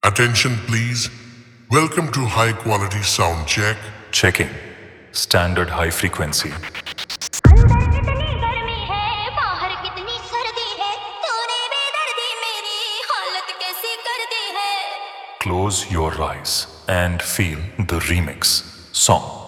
Attention please. Welcome to high quality sound check. Checking. Standard high frequency. अंदर कितनी गर्मी है बाहर कितनी सर्दी है तूने बेदर्दी मेरी हालत कैसी कर दी है Close your eyes and feel the remix song.